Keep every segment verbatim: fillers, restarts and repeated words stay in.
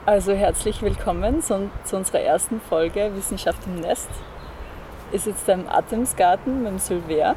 Also herzlich willkommen zu, zu unserer ersten Folge Wissenschaft im Nest. Ich sitze im Atemsgarten mit dem Sylvain,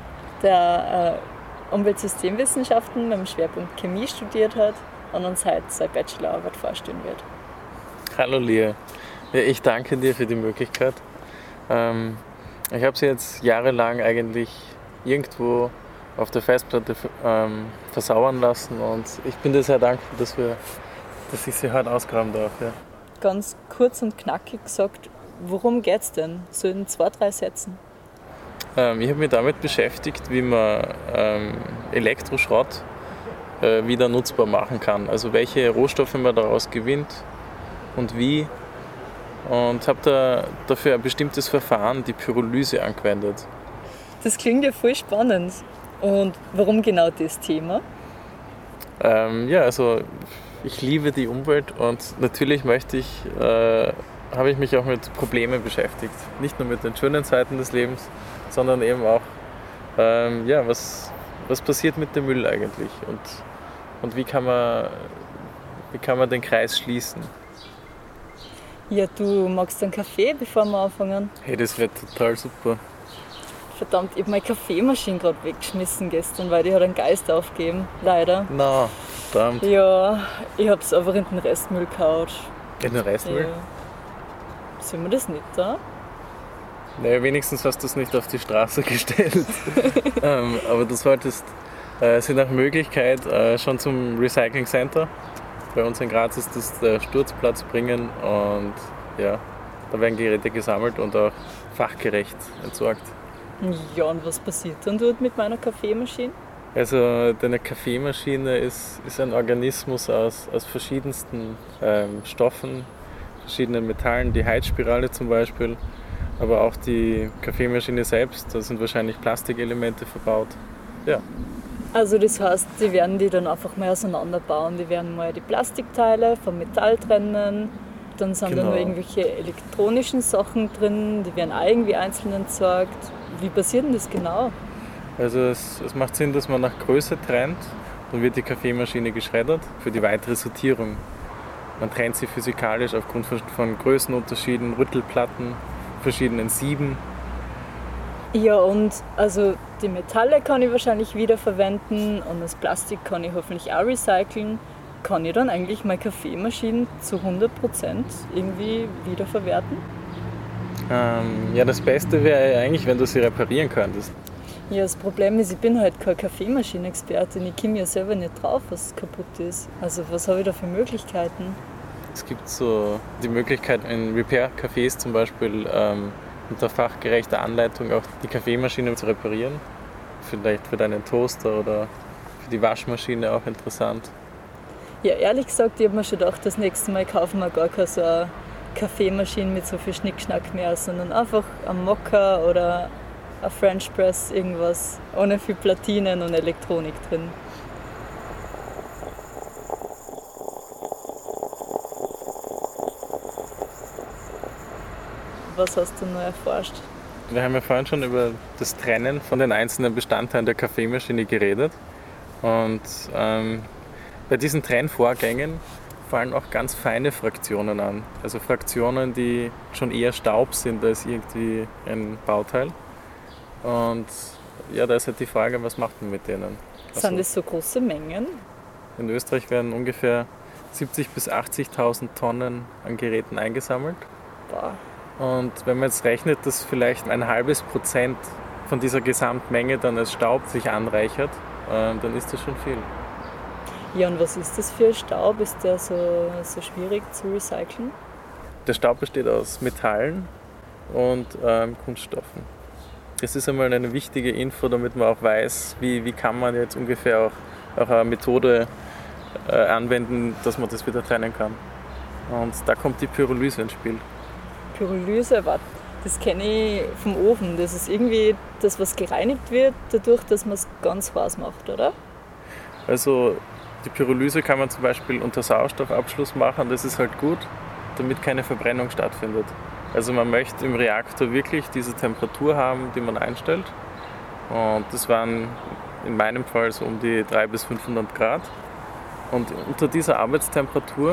der äh, Umweltsystemwissenschaften mit dem Schwerpunkt Chemie studiert hat und uns heute seine Bachelorarbeit vorstellen wird. Hallo Lia, ja, ich danke dir für die Möglichkeit. Ähm, ich habe sie jetzt jahrelang eigentlich irgendwo auf der Festplatte ähm, versauern lassen und ich bin dir sehr dankbar, dass, wir, dass ich sie heute ausgraben darf. Ja. Ganz kurz und knackig gesagt, worum geht's denn? So in zwei, drei Sätzen. Ähm, ich habe mich damit beschäftigt, wie man ähm, Elektroschrott äh, wieder nutzbar machen kann. Also welche Rohstoffe man daraus gewinnt und wie. Und habe da dafür ein bestimmtes Verfahren, die Pyrolyse, angewendet. Das klingt ja voll spannend. Und warum genau das Thema? Ähm, ja, also ich liebe die Umwelt und natürlich möchte ich, äh, habe ich mich auch mit Problemen beschäftigt. Nicht nur mit den schönen Seiten des Lebens, sondern eben auch, ähm, ja, was, was passiert mit dem Müll eigentlich und, und wie kann man, wie kann man den Kreis schließen. Ja, du magst einen Kaffee, bevor wir anfangen? Hey, das wird total super. Verdammt, ich habe meine Kaffeemaschine gerade weggeschmissen gestern, weil die hat einen Geist aufgegeben, leider. Na, verdammt. Ja, ich habe es einfach in den Restmüll gehauen. In den Restmüll? Ja. Sollen wir das nicht da? Naja, wenigstens hast du es nicht auf die Straße gestellt. ähm, aber du solltest äh, sie nach Möglichkeit äh, schon zum Recycling Center. Bei uns in Graz ist das der Sturzplatz bringen und ja, da werden Geräte gesammelt und auch fachgerecht entsorgt. Ja, und was passiert dann dort mit meiner Kaffeemaschine? Also deine Kaffeemaschine ist, ist ein Organismus aus, aus verschiedensten ähm, Stoffen, verschiedenen Metallen, die Heizspirale zum Beispiel, aber auch die Kaffeemaschine selbst, da sind wahrscheinlich Plastikelemente verbaut. Ja. Also das heißt, die werden die dann einfach mal auseinanderbauen. Die werden mal die Plastikteile vom Metall trennen, dann sind Genau. da nur irgendwelche elektronischen Sachen drin, die werden auch irgendwie einzeln entsorgt. Wie passiert denn das genau? Also es, es macht Sinn, dass man nach Größe trennt, dann wird die Kaffeemaschine geschreddert für die weitere Sortierung. Man trennt sie physikalisch aufgrund von, von Größenunterschieden, Rüttelplatten, verschiedenen Sieben. Ja, und also die Metalle kann ich wahrscheinlich wiederverwenden und das Plastik kann ich hoffentlich auch recyceln. Kann ich dann eigentlich meine Kaffeemaschine zu hundert Prozent irgendwie wiederverwerten? Ähm, ja, das Beste wäre eigentlich, wenn du sie reparieren könntest. Ja, das Problem ist, ich bin halt keine Kaffeemaschinenexpertin. Ich komme ja selber nicht drauf, was kaputt ist. Also was habe ich da für Möglichkeiten? Es gibt so die Möglichkeit, in Repair-Cafés zum Beispiel ähm, unter fachgerechter Anleitung auch die Kaffeemaschine zu reparieren. Vielleicht für deinen Toaster oder für die Waschmaschine auch interessant. Ja, ehrlich gesagt, ich habe mir schon gedacht, das nächste Mal kaufen wir gar keine so eine Kaffeemaschine mit so viel Schnickschnack mehr, sondern einfach ein Mokka oder ein French Press, irgendwas ohne viel Platinen und Elektronik drin. Was hast du noch erforscht? Wir haben ja vorhin schon über das Trennen von den einzelnen Bestandteilen der Kaffeemaschine geredet. Und ähm, bei diesen Trennvorgängen fallen auch ganz feine Fraktionen an. Also Fraktionen, die schon eher Staub sind als irgendwie ein Bauteil. Und ja, da ist halt die Frage, was macht man mit denen? Sind Also, das so große Mengen? in Österreich werden ungefähr siebzigtausend bis achtzigtausend Tonnen an Geräten eingesammelt. Boah. Und wenn man jetzt rechnet, dass vielleicht ein halbes Prozent von dieser Gesamtmenge dann als Staub sich anreichert, äh, dann ist das schon viel. Ja, und was ist das für ein Staub? Ist der so, so schwierig zu recyceln? Der Staub besteht aus Metallen und ähm, Kunststoffen. Das ist einmal eine wichtige Info, damit man auch weiß, wie, wie kann man jetzt ungefähr auch, auch eine Methode äh, anwenden, dass man das wieder trennen kann. Und da kommt die Pyrolyse ins Spiel. Pyrolyse, warte, das kenne ich vom Ofen. Das ist irgendwie das, was gereinigt wird, dadurch, dass man es ganz heiß macht, oder? Also die Pyrolyse kann man zum Beispiel unter Sauerstoffabschluss machen. Das ist halt gut, damit keine Verbrennung stattfindet. Also man möchte im Reaktor wirklich diese Temperatur haben, die man einstellt. Und das waren in meinem Fall so um die dreihundert bis fünfhundert Grad. Und unter dieser Arbeitstemperatur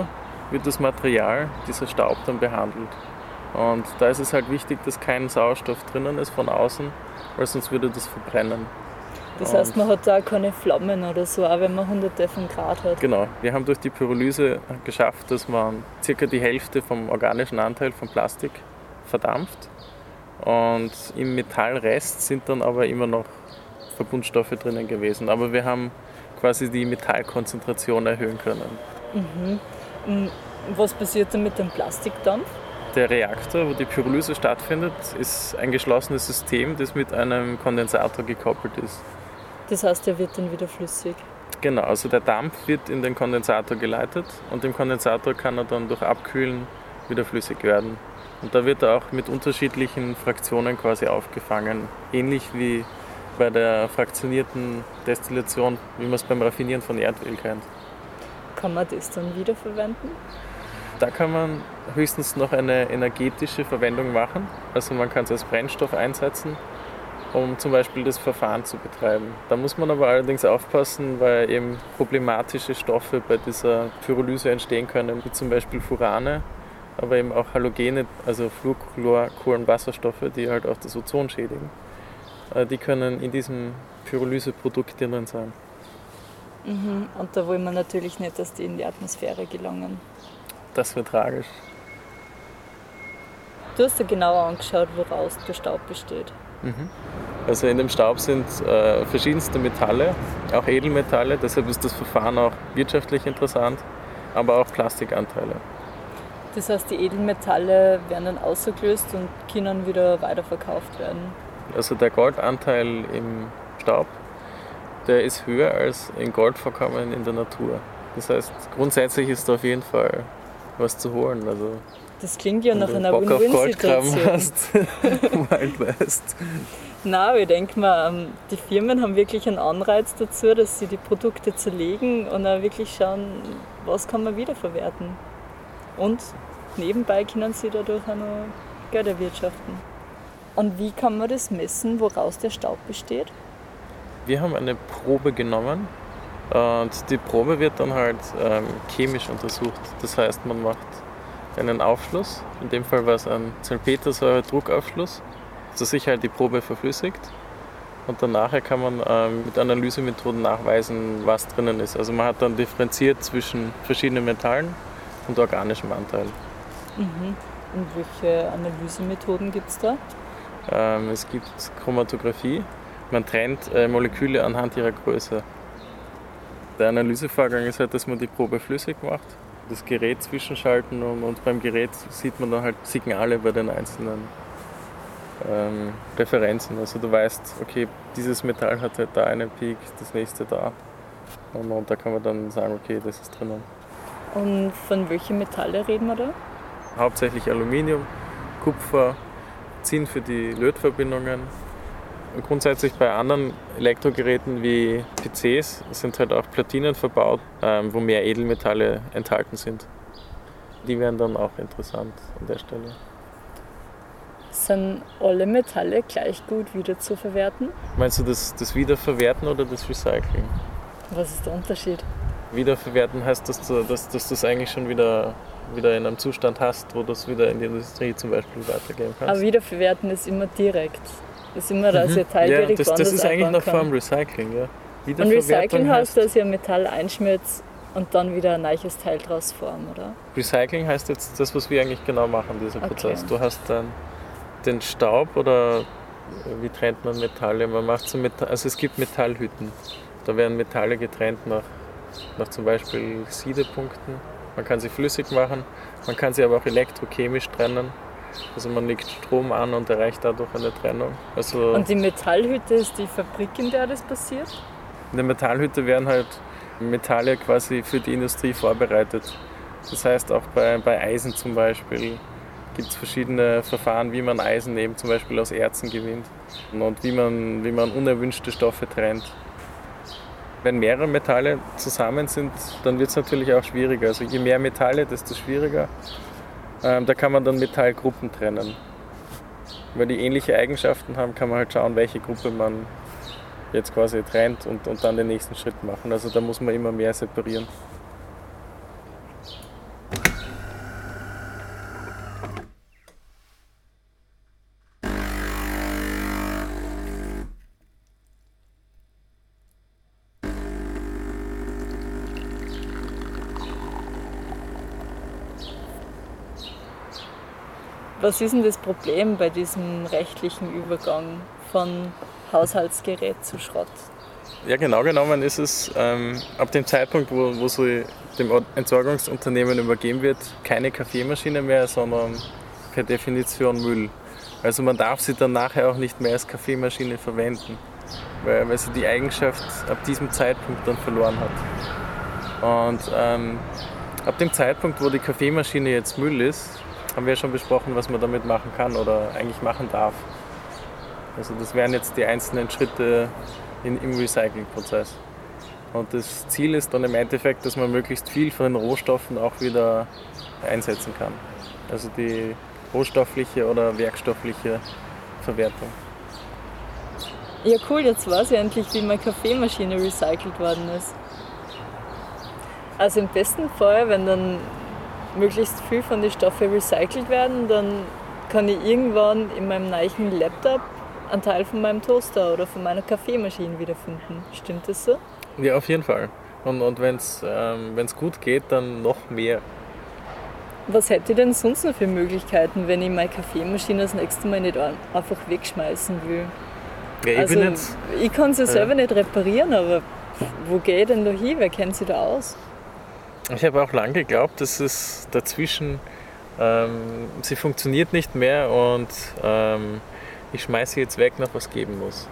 wird das Material, dieser Staub, dann behandelt. Und da ist es halt wichtig, dass kein Sauerstoff drinnen ist von außen, weil sonst würde das verbrennen. Das heißt, man hat da keine Flammen oder so, auch wenn man hunderte von Grad hat. Genau. Wir haben durch die Pyrolyse geschafft, dass man circa die Hälfte vom organischen Anteil von Plastik verdampft. Und im Metallrest sind dann aber immer noch Verbundstoffe drinnen gewesen. Aber wir haben quasi die Metallkonzentration erhöhen können. Mhm. Was passiert dann mit dem Plastikdampf? Der Reaktor, wo die Pyrolyse stattfindet, ist ein geschlossenes System, das mit einem Kondensator gekoppelt ist. Das heißt, der wird dann wieder flüssig? Genau, also der Dampf wird in den Kondensator geleitet und im Kondensator kann er dann durch Abkühlen wieder flüssig werden. Und da wird er auch mit unterschiedlichen Fraktionen quasi aufgefangen, ähnlich wie bei der fraktionierten Destillation, wie man es beim Raffinieren von Erdöl kennt. Kann man das dann wiederverwenden? Da kann man höchstens noch eine energetische Verwendung machen. Also man kann es als Brennstoff einsetzen, um zum Beispiel das Verfahren zu betreiben. Da muss man aber allerdings aufpassen, weil eben problematische Stoffe bei dieser Pyrolyse entstehen können, wie zum Beispiel Furane, aber eben auch Halogene, also Fluor, Chlor, Kohlenwasserstoffe, die halt auch das Ozon schädigen. Die können in diesem Pyrolyseprodukt drinnen sein. Mhm. Und da wollen wir natürlich nicht, dass die in die Atmosphäre gelangen. Das wäre tragisch. Du hast dir genauer angeschaut, woraus der Staub besteht. Mhm. Also in dem Staub sind äh, verschiedenste Metalle, auch Edelmetalle, deshalb ist das Verfahren auch wirtschaftlich interessant, aber auch Plastikanteile. Das heißt, die Edelmetalle werden dann ausgelöst und können wieder weiterverkauft werden. Also der Goldanteil im Staub, der ist höher als in Goldvorkommen in der Natur. Das heißt, grundsätzlich ist da auf jeden Fall was zu holen. Also, das klingt ja nach einer Bock auf Win-Win-Situation. Goldgraben hast, Wild West. Nein, ich denke mal, die Firmen haben wirklich einen Anreiz dazu, dass sie die Produkte zerlegen und auch wirklich schauen, was kann man wiederverwerten. Und nebenbei können sie dadurch auch noch Geld erwirtschaften. Und wie kann man das messen, woraus der Staub besteht? Wir haben eine Probe genommen und die Probe wird dann halt ähm, chemisch untersucht. Das heißt, man macht einen Aufschluss, in dem Fall war es ein Salpetersäure-Druckaufschluss, zur Sicherheit die Probe verflüssigt und dann nachher kann man ähm, mit Analysemethoden nachweisen, was drinnen ist. Also man hat dann differenziert zwischen verschiedenen Metallen und organischem Anteil. Mhm. Und welche Analysemethoden gibt es da? Ähm, es gibt Chromatographie. Man trennt äh, Moleküle anhand ihrer Größe. Der Analysevorgang ist halt, dass man die Probe flüssig macht, das Gerät zwischenschalten und, und beim Gerät sieht man dann halt Signale bei den einzelnen ähm, Referenzen. Also du weißt, okay, dieses Metall hat halt da einen Peak, das nächste da. Und, und da kann man dann sagen, okay, das ist drinnen. Und von welchen Metallen reden wir da? Hauptsächlich Aluminium, Kupfer, Zinn für die Lötverbindungen. Und grundsätzlich bei anderen Elektrogeräten wie P Cs sind halt auch Platinen verbaut, ähm, wo mehr Edelmetalle enthalten sind. Die wären dann auch interessant an der Stelle. Sind alle Metalle gleich gut wieder zu verwerten? Meinst du das, das Wiederverwerten oder das Recycling? Was ist der Unterschied? Wiederverwerten heißt, dass du, dass, dass du es eigentlich schon wieder, wieder in einem Zustand hast, wo du es wieder in die Industrie zum Beispiel weitergeben kannst. Aber Wiederverwerten ist immer direkt. Das ist immer, dass mhm. ihr Teil ja, direkt das, das ist eigentlich noch vor dem Recycling. Ja. Und Recycling heißt, dass ihr Metall einschmelzt und dann wieder ein neues Teil draus formt, oder? Recycling heißt jetzt das, was wir eigentlich genau machen, dieser Prozess. Okay. Du hast dann den Staub oder wie trennt man Metalle? Man macht so Metall, also es gibt Metallhütten. Da werden Metalle getrennt nach, nach zum Beispiel Siedepunkten. Man kann sie flüssig machen, man kann sie aber auch elektrochemisch trennen. Also man legt Strom an und erreicht dadurch eine Trennung. Also und die Metallhütte ist die Fabrik, in der das passiert? In der Metallhütte werden halt Metalle quasi für die Industrie vorbereitet. Das heißt auch bei, bei Eisen zum Beispiel gibt es verschiedene Verfahren, wie man Eisen eben zum Beispiel aus Erzen gewinnt und wie man, wie man unerwünschte Stoffe trennt. Wenn mehrere Metalle zusammen sind, dann wird es natürlich auch schwieriger. Also je mehr Metalle, desto schwieriger. Ähm, da kann man dann Metallgruppen trennen. Weil die ähnliche Eigenschaften haben, kann man halt schauen, welche Gruppe man jetzt quasi trennt und, und dann den nächsten Schritt machen. Also da muss man immer mehr separieren. was ist denn das Problem bei diesem rechtlichen Übergang von Haushaltsgerät zu Schrott? Ja, genau genommen ist es ähm, ab dem Zeitpunkt, wo, wo so dem Entsorgungsunternehmen übergeben wird, keine Kaffeemaschine mehr, sondern per Definition Müll. Also man darf sie dann nachher auch nicht mehr als Kaffeemaschine verwenden, weil, weil sie die Eigenschaft ab diesem Zeitpunkt dann verloren hat. Und ähm, ab dem Zeitpunkt, wo die Kaffeemaschine jetzt Müll ist, haben wir ja schon besprochen, was man damit machen kann oder eigentlich machen darf. Also das wären jetzt die einzelnen Schritte in, im Recyclingprozess. Und das Ziel ist dann im Endeffekt, dass man möglichst viel von den Rohstoffen auch wieder einsetzen kann. Also die rohstoffliche oder werkstoffliche Verwertung. Ja cool, jetzt weiß ich endlich, wie meine Kaffeemaschine recycelt worden ist. Also im besten Fall, wenn dann möglichst viel von den Stoffen recycelt werden, dann kann ich irgendwann in meinem neuen Laptop einen Teil von meinem Toaster oder von meiner Kaffeemaschine wiederfinden. Stimmt das so? Ja, auf jeden Fall. Und, und wenn es ähm, wenn's gut geht, dann noch mehr. Was hätte ich denn sonst noch für Möglichkeiten, wenn ich meine Kaffeemaschine das nächste Mal nicht einfach wegschmeißen will? Ja, ich also, bin jetzt, ich kann sie ja selber ja. nicht reparieren, aber wo gehe ich denn da hin? Wer kennt sich da aus? Ich habe auch lange geglaubt, dass es dazwischen, ähm, sie funktioniert nicht mehr und ähm, ich schmeiße sie jetzt weg, noch was geben muss.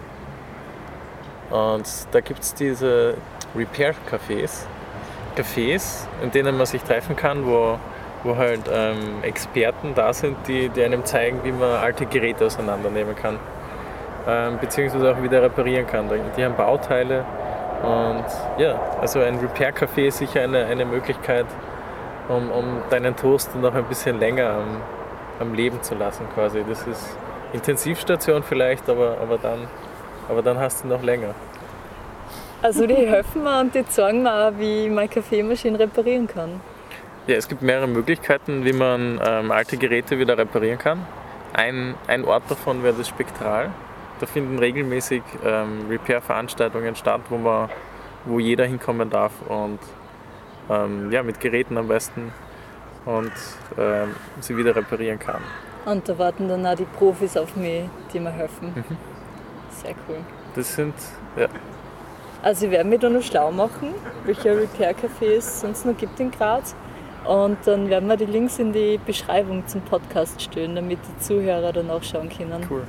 Und da gibt es diese Repair-Cafés, Cafés, in denen man sich treffen kann, wo, wo halt ähm, Experten da sind, die, die einem zeigen, wie man alte Geräte auseinandernehmen kann, ähm, beziehungsweise auch wieder reparieren kann. Die haben Bauteile und ja, also ein Repair-Café ist sicher eine, eine Möglichkeit, um, um deinen Toaster noch ein bisschen länger am, am Leben zu lassen quasi. Das ist Intensivstation vielleicht, aber, aber, dann, aber dann hast du noch länger. Also die helfen mir und die zeigen mir auch, wie ich meine Kaffeemaschine reparieren kann. Ja, es gibt mehrere Möglichkeiten, wie man ähm, alte Geräte wieder reparieren kann. Ein, ein Ort davon wäre das Spektral. Da finden regelmäßig ähm, Repair-Veranstaltungen statt, wo, man, wo jeder hinkommen darf und ähm, ja, mit Geräten am besten und ähm, sie wieder reparieren kann. Und da warten dann auch die Profis auf mich, die mir helfen. Mhm. Sehr cool. Das sind, ja. Also ich werde mich da noch schlau machen, welche Repair-Cafés es sonst noch gibt in Graz. Und dann werden wir die Links in die Beschreibung zum Podcast stellen, damit die Zuhörer dann auch schauen können. Cool.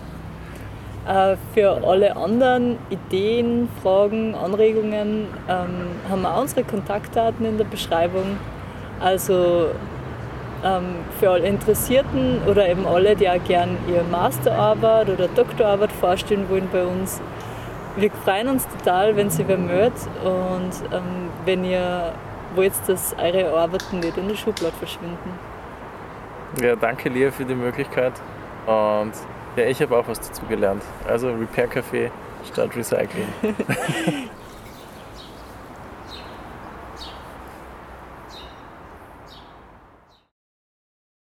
Äh, für alle anderen Ideen, Fragen, Anregungen ähm, haben wir auch unsere Kontaktdaten in der Beschreibung. Also ähm, für alle Interessierten oder eben alle, die auch gerne ihre Masterarbeit oder Doktorarbeit vorstellen wollen bei uns. Wir freuen uns total, wenn Sie wer meldet und ähm, wenn ihr wollt, dass eure Arbeiten nicht in der Schublade verschwinden. Ja, danke Lia für die Möglichkeit und ja, ich habe auch was dazu gelernt. Also Repair Café statt Recycling.